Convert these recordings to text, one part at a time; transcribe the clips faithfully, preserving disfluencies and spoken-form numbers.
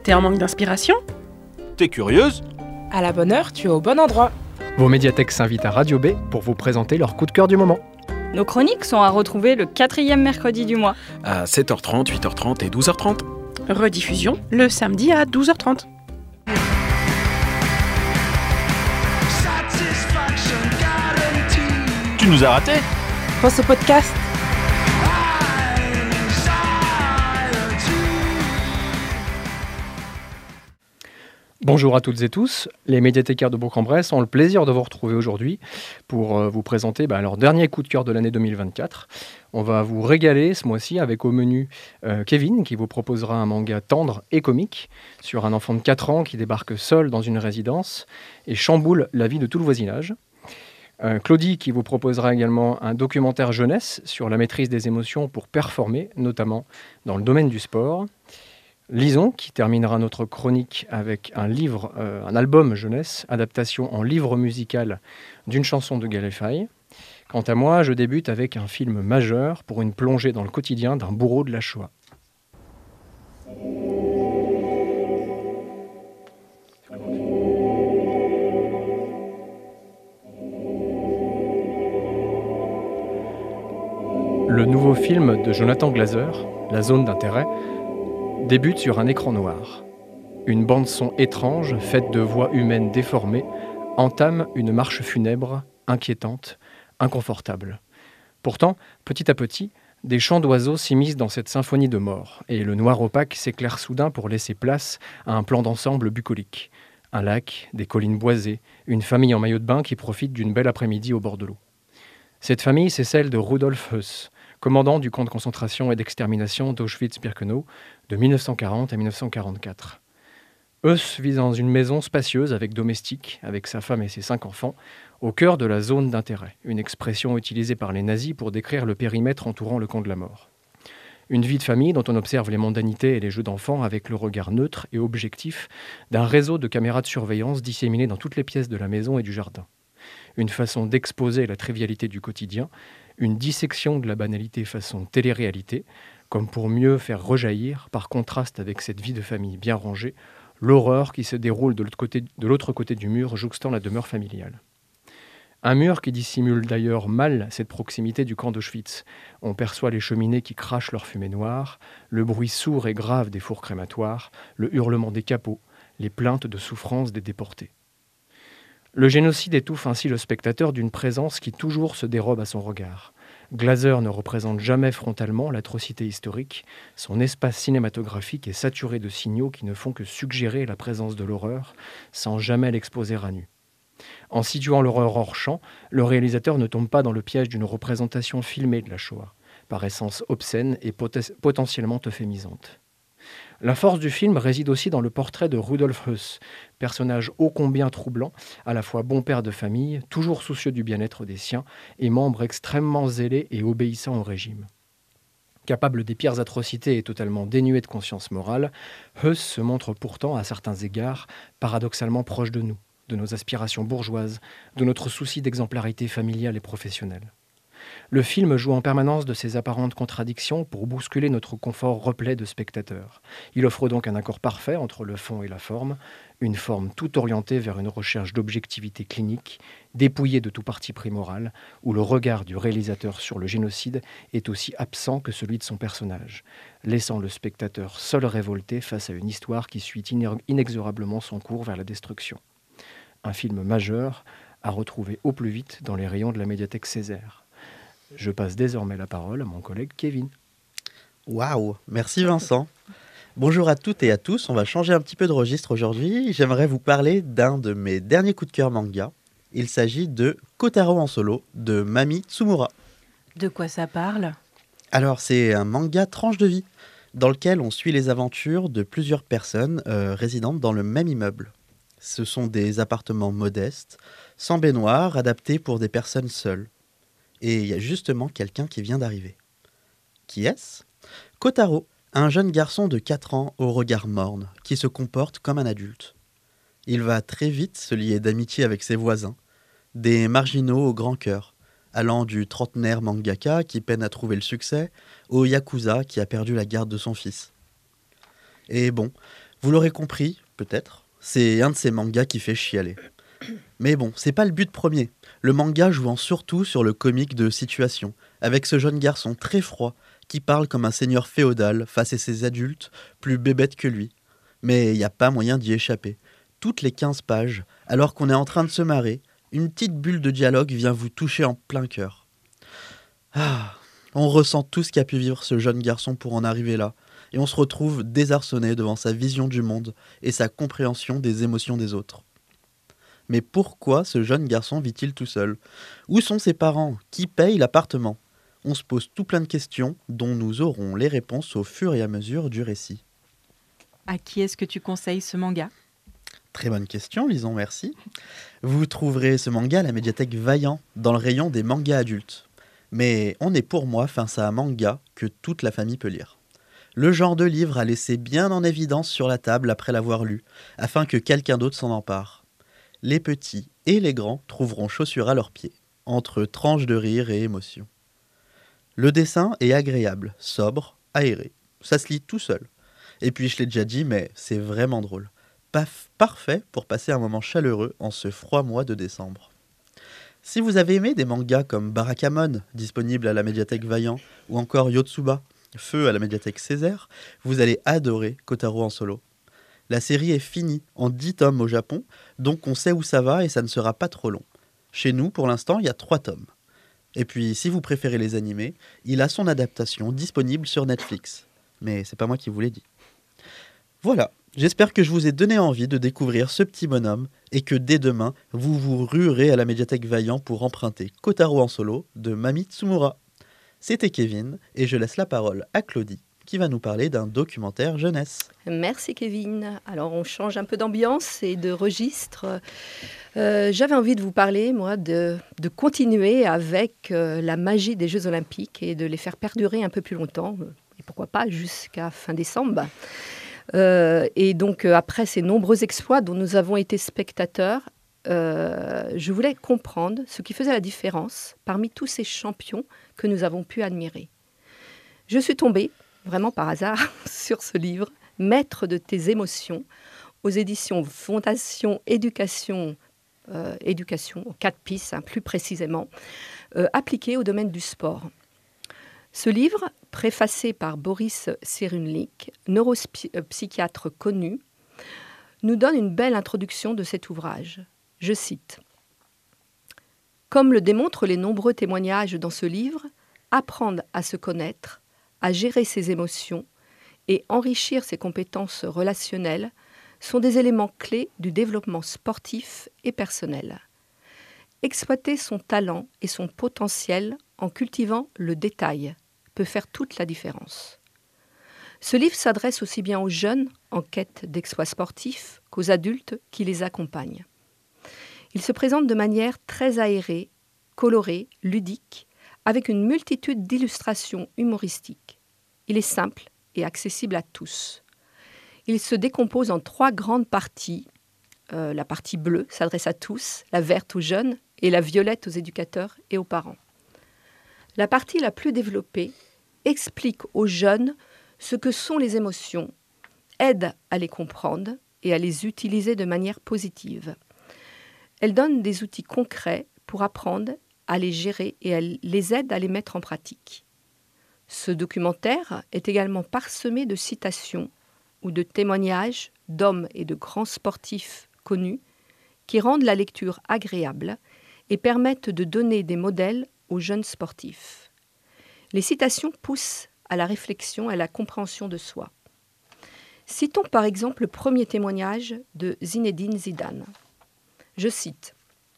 T'es en manque d'inspiration? T'es curieuse? À la bonne heure, tu es au bon endroit. Vos médiathèques s'invitent à Radio B pour vous présenter leur coup de cœur du moment. Nos chroniques sont à retrouver le quatrième mercredi du mois. À sept heures trente, huit heures trente et douze heures trente. Rediffusion le samedi à douze heures trente. Tu nous as ratés? Pense au podcast. Bonjour à toutes et tous, les médiathécaires de Bourg-en-Bresse ont le plaisir de vous retrouver aujourd'hui pour euh, vous présenter bah, leur dernier coup de cœur de l'année deux mille vingt-quatre. On va vous régaler ce mois-ci avec au menu euh, Kevin qui vous proposera un manga tendre et comique sur un enfant de quatre ans qui débarque seul dans une résidence et chamboule la vie de tout le voisinage. Euh, Claudie qui vous proposera également un documentaire jeunesse sur la maîtrise des émotions pour performer, notamment dans le domaine du sport. Lison, qui terminera notre chronique avec un livre, euh, un album jeunesse, adaptation en livre musical d'une chanson de Galefai. Quant à moi, je débute avec un film majeur pour une plongée dans le quotidien d'un bourreau de la Shoah. Le nouveau film de Jonathan Glazer, La zone d'intérêt, débute sur un écran noir. Une bande-son étrange, faite de voix humaines déformées, entame une marche funèbre, inquiétante, inconfortable. Pourtant, petit à petit, des chants d'oiseaux s'immiscent dans cette symphonie de mort, et le noir opaque s'éclaire soudain pour laisser place à un plan d'ensemble bucolique. Un lac, des collines boisées, une famille en maillot de bain qui profite d'une belle après-midi au bord de l'eau. Cette famille, c'est celle de Rudolf Höss, commandant du camp de concentration et d'extermination d'Auschwitz-Birkenau de mille neuf cent quarante à mille neuf cent quarante-quatre. Höss vit dans une maison spacieuse avec domestique, avec sa femme et ses cinq enfants, au cœur de la zone d'intérêt, une expression utilisée par les nazis pour décrire le périmètre entourant le camp de la mort. Une vie de famille dont on observe les mondanités et les jeux d'enfants avec le regard neutre et objectif d'un réseau de caméras de surveillance disséminées dans toutes les pièces de la maison et du jardin. Une façon d'exposer la trivialité du quotidien, une dissection de la banalité façon télé-réalité, comme pour mieux faire rejaillir, par contraste avec cette vie de famille bien rangée, l'horreur qui se déroule de l'autre côté, de l'autre côté du mur, jouxtant la demeure familiale. Un mur qui dissimule d'ailleurs mal cette proximité du camp d'Auschwitz. On perçoit les cheminées qui crachent leur fumée noire, le bruit sourd et grave des fours crématoires, le hurlement des capots, les plaintes de souffrance des déportés. Le génocide étouffe ainsi le spectateur d'une présence qui toujours se dérobe à son regard. Glazer ne représente jamais frontalement l'atrocité historique. Son espace cinématographique est saturé de signaux qui ne font que suggérer la présence de l'horreur, sans jamais l'exposer à nu. En situant l'horreur hors champ, le réalisateur ne tombe pas dans le piège d'une représentation filmée de la Shoah, par essence obscène et pot- potentiellement euphémisante. La force du film réside aussi dans le portrait de Rudolf Höss, personnage ô combien troublant, à la fois bon père de famille, toujours soucieux du bien-être des siens, et membre extrêmement zélé et obéissant au régime. Capable des pires atrocités et totalement dénué de conscience morale, Höss se montre pourtant, à certains égards, paradoxalement proche de nous, de nos aspirations bourgeoises, de notre souci d'exemplarité familiale et professionnelle. Le film joue en permanence de ces apparentes contradictions pour bousculer notre confort replet de spectateurs. Il offre donc un accord parfait entre le fond et la forme, une forme tout orientée vers une recherche d'objectivité clinique, dépouillée de tout parti pris moral, où le regard du réalisateur sur le génocide est aussi absent que celui de son personnage, laissant le spectateur seul révolté face à une histoire qui suit inexorablement son cours vers la destruction. Un film majeur à retrouver au plus vite dans les rayons de la médiathèque Césaire. Je passe désormais la parole à mon collègue Kevin. Waouh, merci Vincent. Bonjour à toutes et à tous, on va changer un petit peu de registre aujourd'hui. J'aimerais vous parler d'un de mes derniers coups de cœur manga. Il s'agit de Kotaro en solo de Mami Tsumura. De quoi ça parle? Alors c'est un manga tranche de vie dans lequel on suit les aventures de plusieurs personnes euh, résidentes dans le même immeuble. Ce sont des appartements modestes, sans baignoire, adaptés pour des personnes seules. Et il y a justement quelqu'un qui vient d'arriver. Qui est-ce ? Kotaro, un jeune garçon de quatre ans au regard morne, qui se comporte comme un adulte. Il va très vite se lier d'amitié avec ses voisins, des marginaux au grand cœur, allant du trentenaire mangaka qui peine à trouver le succès, au yakuza qui a perdu la garde de son fils. Et bon, Vous l'aurez compris, peut-être, c'est un de ces mangas qui fait chialer. Mais bon, c'est pas le but premier. Le manga jouant surtout sur le comique de situation, avec ce jeune garçon très froid qui parle comme un seigneur féodal face à ses adultes plus bébêtes que lui. Mais il n'y a pas moyen d'y échapper. Toutes les quinze pages, alors qu'on est en train de se marrer, une petite bulle de dialogue vient vous toucher en plein cœur. Ah, on ressent tout ce qu'a pu vivre ce jeune garçon pour en arriver là, et on se retrouve désarçonné devant sa vision du monde et sa compréhension des émotions des autres. Mais pourquoi ce jeune garçon vit-il tout seul? Où sont ses parents? Qui paye l'appartement? On se pose tout plein de questions dont nous aurons les réponses au fur et à mesure du récit. À qui est-ce que tu conseilles ce manga? Très bonne question, Lison, merci. Vous trouverez ce manga à la médiathèque Vaillant, dans le rayon des mangas adultes. Mais on est pour moi face à un manga que toute la famille peut lire. Le genre de livre à laisser bien en évidence sur la table après l'avoir lu, afin que quelqu'un d'autre s'en empare. Les petits et les grands trouveront chaussures à leurs pieds, entre tranches de rire et émotion. Le dessin est agréable, sobre, aéré. Ça se lit tout seul. Et puis je l'ai déjà dit, mais c'est vraiment drôle. Paf, parfait pour passer un moment chaleureux en ce froid mois de décembre. Si vous avez aimé des mangas comme Barakamon, disponible à la médiathèque Vaillant, ou encore Yotsuba, Feu à la médiathèque Césaire, vous allez adorer Kotaro en solo. La série est finie en dix tomes au Japon, donc on sait où ça va et ça ne sera pas trop long. Chez nous, pour l'instant, il y a trois tomes. Et puis, si vous préférez les animés, il a son adaptation disponible sur Netflix. Mais c'est pas moi qui vous l'ai dit. Voilà, j'espère que je vous ai donné envie de découvrir ce petit bonhomme et que dès demain, vous vous ruerez à la médiathèque Vaillant pour emprunter Kotaro en solo de Mami Tsumura. C'était Kevin et je laisse la parole à Claudie qui va nous parler d'un documentaire jeunesse. Merci Kevin. Alors on change un peu d'ambiance et de registre. Euh, j'avais envie de vous parler, moi, de, de continuer avec euh, la magie des Jeux Olympiques et de les faire perdurer un peu plus longtemps, et pourquoi pas jusqu'à fin décembre. Euh, et donc euh, après ces nombreux exploits dont nous avons été spectateurs, euh, je voulais comprendre ce qui faisait la différence parmi tous ces champions que nous avons pu admirer. Je suis tombée vraiment par hasard, sur ce livre, Maître de tes émotions, aux éditions Fondation Éducation, euh, Éducation, quatre pistes, hein, plus précisément, euh, appliqué au domaine du sport. Ce livre, préfacé par Boris Cyrulnik, neuropsychiatre connu, nous donne une belle introduction de cet ouvrage. Je cite « Comme le démontrent les nombreux témoignages dans ce livre, apprendre à se connaître, à gérer ses émotions et enrichir ses compétences relationnelles sont des éléments clés du développement sportif et personnel. Exploiter son talent et son potentiel en cultivant le détail peut faire toute la différence. Ce livre s'adresse aussi bien aux jeunes en quête d'exploits sportifs qu'aux adultes qui les accompagnent. Il se présente de manière très aérée, colorée, ludique, avec une multitude d'illustrations humoristiques. Il est simple et accessible à tous. Il se décompose en trois grandes parties. Euh, la partie bleue s'adresse à tous, la verte aux jeunes et la violette aux éducateurs et aux parents. La partie la plus développée explique aux jeunes ce que sont les émotions, aide à les comprendre et à les utiliser de manière positive. Elle donne des outils concrets pour apprendre à les gérer et elle les aide à les mettre en pratique. Ce documentaire est également parsemé de citations ou de témoignages d'hommes et de grands sportifs connus qui rendent la lecture agréable et permettent de donner des modèles aux jeunes sportifs. Les citations poussent à la réflexion et à la compréhension de soi. Citons par exemple le premier témoignage de Zinedine Zidane. Je cite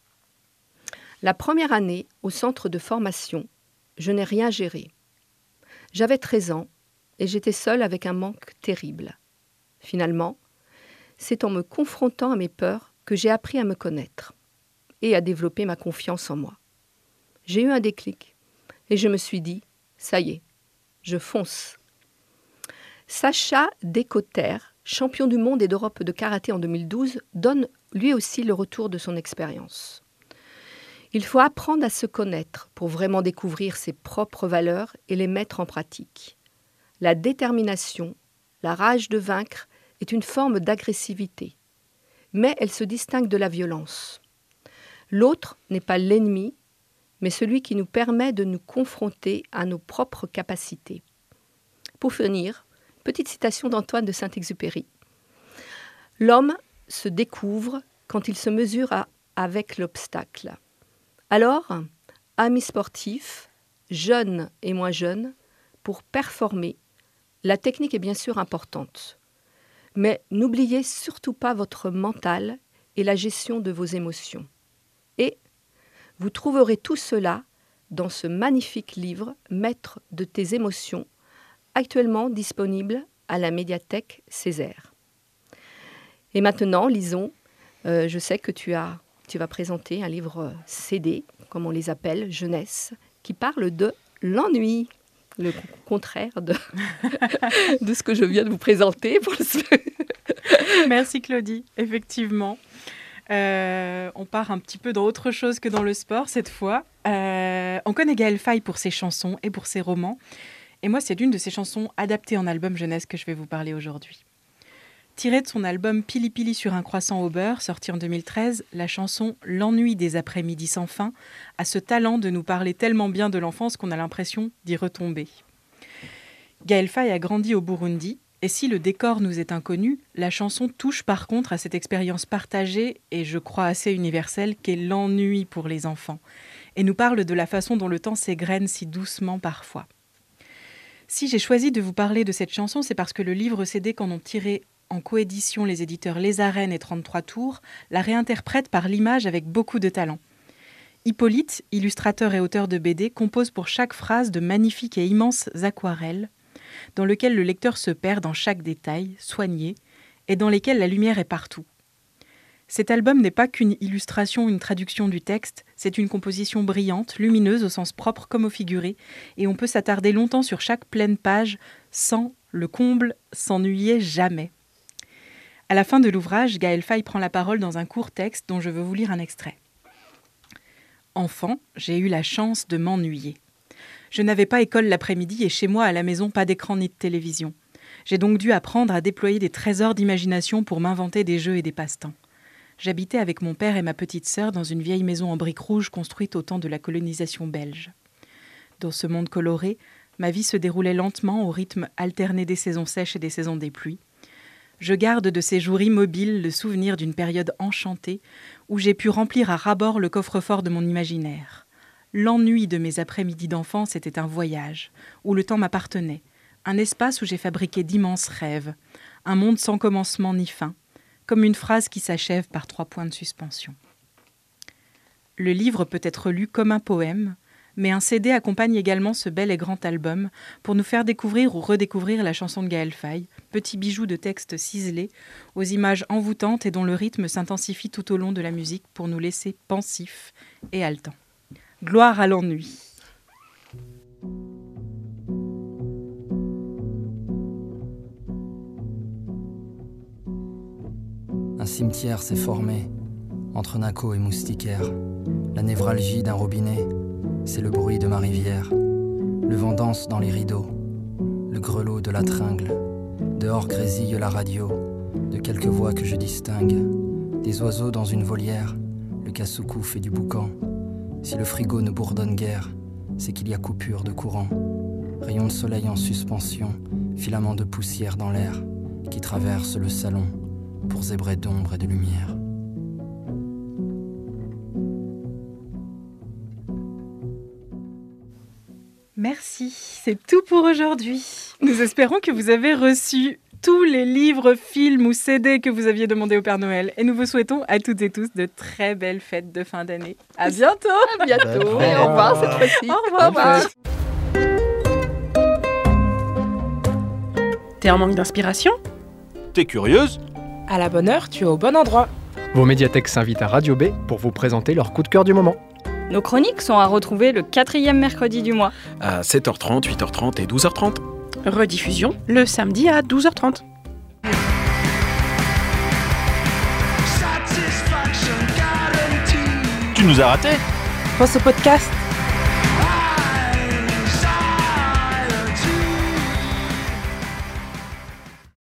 « La première année au centre de formation, je n'ai rien géré. J'avais treize ans et j'étais seule avec un manque terrible. Finalement, c'est en me confrontant à mes peurs que j'ai appris à me connaître et à développer ma confiance en moi. J'ai eu un déclic et je me suis dit, ça y est, je fonce. » Sacha Decoter, champion du monde et d'Europe de karaté en deux mille douze, donne lui aussi le retour de son expérience. Il faut apprendre à se connaître pour vraiment découvrir ses propres valeurs et les mettre en pratique. La détermination, la rage de vaincre est une forme d'agressivité, mais elle se distingue de la violence. L'autre n'est pas l'ennemi, mais celui qui nous permet de nous confronter à nos propres capacités. Pour finir, petite citation d'Antoine de Saint-Exupéry. « L'homme se découvre quand il se mesure à, avec l'obstacle. Alors, amis sportifs, jeunes et moins jeunes, pour performer, la technique est bien sûr importante. Mais n'oubliez surtout pas votre mental et la gestion de vos émotions. Et vous trouverez tout cela dans ce magnifique livre « Maître de tes émotions », actuellement disponible à la médiathèque Césaire. Et maintenant, lisons, euh, je sais que tu, as, tu vas présenter un livre C D, comme on les appelle, jeunesse, qui parle de l'ennui. Le contraire de, de ce que je viens de vous présenter. Pour le... Merci Claudie, effectivement. Euh, on part un petit peu dans autre chose que dans le sport cette fois. Euh, on connaît Gaël Faye pour ses chansons et pour ses romans. Et moi, c'est d'une de ses chansons adaptées en album jeunesse que je vais vous parler aujourd'hui. Tirée de son album Pili Pili sur un croissant au beurre, sorti en deux mille treize, la chanson « L'ennui des après-midi sans fin » a ce talent de nous parler tellement bien de l'enfance qu'on a l'impression d'y retomber. Gaël Faye a grandi au Burundi, et si le décor nous est inconnu, la chanson touche par contre à cette expérience partagée et je crois assez universelle qu'est l'ennui pour les enfants, et nous parle de la façon dont le temps s'égrène si doucement parfois. Si j'ai choisi de vous parler de cette chanson, c'est parce que le livre C D qu'en ont tiré en coédition les éditeurs Les Arènes et trente-trois Tours, la réinterprète par l'image avec beaucoup de talent. Hippolyte, illustrateur et auteur de B D, compose pour chaque phrase de magnifiques et immenses aquarelles, dans lesquelles le lecteur se perd dans chaque détail, soigné, et dans lesquelles la lumière est partout. Cet album n'est pas qu'une illustration ou une traduction du texte, c'est une composition brillante, lumineuse au sens propre comme au figuré, et on peut s'attarder longtemps sur chaque pleine page sans, le comble, s'ennuyer jamais. À la fin de l'ouvrage, Gaël Faye prend la parole dans un court texte dont je veux vous lire un extrait. « Enfant, j'ai eu la chance de m'ennuyer. Je n'avais pas école l'après-midi et chez moi à la maison pas d'écran ni de télévision. J'ai donc dû apprendre à déployer des trésors d'imagination pour m'inventer des jeux et des passe-temps. J'habitais avec mon père et ma petite sœur dans une vieille maison en briques rouges construite au temps de la colonisation belge. Dans ce monde coloré, ma vie se déroulait lentement au rythme alterné des saisons sèches et des saisons des pluies. Je garde de ces jours immobiles le souvenir d'une période enchantée où j'ai pu remplir à ras-bord le coffre-fort de mon imaginaire. L'ennui de mes après-midi d'enfance était un voyage, où le temps m'appartenait, un espace où j'ai fabriqué d'immenses rêves, un monde sans commencement ni fin, comme une phrase qui s'achève par trois points de suspension. Le livre peut être lu comme un poème, mais un C D accompagne également ce bel et grand album pour nous faire découvrir ou redécouvrir la chanson de Gaël Faye, petit bijou de texte ciselé, aux images envoûtantes et dont le rythme s'intensifie tout au long de la musique pour nous laisser pensifs et haletants. Gloire à l'ennui. Un cimetière s'est formé entre Naco et Moustiquaire. La névralgie d'un robinet, c'est le bruit de ma rivière. Le vent danse dans les rideaux, le grelot de la tringle. Dehors grésille la radio, de quelques voix que je distingue. Des oiseaux dans une volière, le cassoucou fait du boucan. Si le frigo ne bourdonne guère, c'est qu'il y a coupure de courant. Rayons de soleil en suspension, filaments de poussière dans l'air, qui traversent le salon pour zébrer d'ombre et de lumière. Merci, c'est tout pour aujourd'hui. Nous espérons que vous avez reçu tous les livres, films ou C D que vous aviez demandé au Père Noël. Et nous vous souhaitons à toutes et tous de très belles fêtes de fin d'année. À bientôt. À bientôt. Et au revoir cette fois-ci. Au revoir. Au revoir. T'es en manque d'inspiration? T'es curieuse? À la bonne heure, tu es au bon endroit. Vos médiathèques s'invitent à Radio B pour vous présenter leur coup de cœur du moment. Nos chroniques sont à retrouver le quatrième mercredi du mois. À sept heures trente, huit heures trente et douze heures trente. Rediffusion le samedi à douze heures trente. Tu nous as ratés? Pense au podcast.